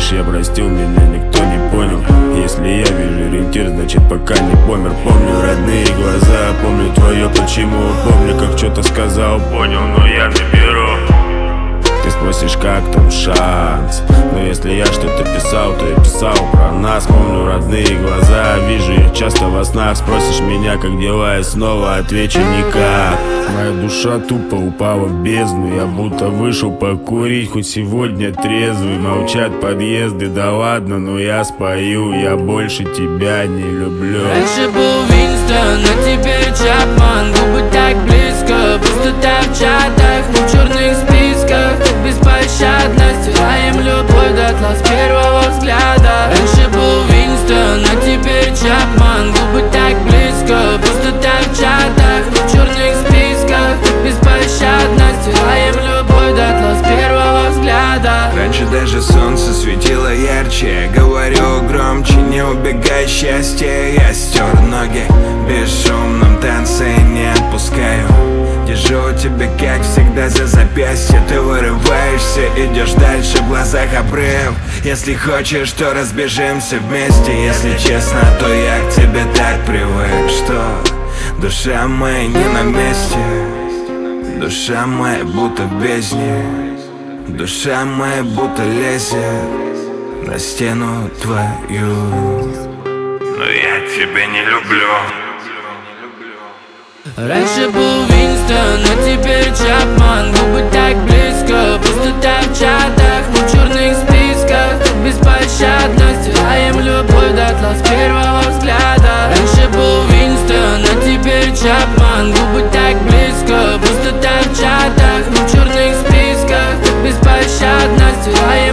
думаешь, я простил, меня никто не понял? Если я вижу ориентир, значит пока не помер. Помню родные глаза, помню твое почему. Помню, как что-то сказал, понял, но я наберу. Ты спросишь, как там шанс? Но если я что-то писал, то я писал про нас. Помню родные глаза, вижу их часто во снах. Спросишь меня, как дела, я снова отвечу никак. Моя душа тупо упала в бездну. Я будто вышел покурить, хоть сегодня трезвый. Молчат подъезды, да ладно, но я спою. Я больше тебя не люблю. Раньше был Винстон, а теперь Чапман. Губы так близко, пустота в чатах, мы в черных списках. Беспощадно стираем любовь дотла с первого взгляда. Раньше был Винстон, а теперь Чапман. Губы так близко, пустота в чатах, мы в черных списках. Беспощадно стираем любовь дотла с первого взгляда. Раньше даже солнце светило ярче. Говорю громче, не убегай счастье. Я стер ноги в бесшумном танце и не отпускаю. Держу тебя, как всегда, за запястье. Ты вырываешься, идешь дальше, в глазах обрыв. Если хочешь, то разбежимся вместе. Если честно, то я к тебе так привык, что душа моя не на месте. Душа моя будто в бездне. Душа моя будто лезет на стену твою. Но я тебя не люблю. Раньше был Винстон, а теперь Чапман. Губы так близко, пустота в чатах, мы в черных списках. Беспощадно стираем любовь дотла с первого взгляда. Раньше был Винстон, а теперь Чапман. Губы так близко, пустота в чатах, мы в черных списках. Беспощадно стираем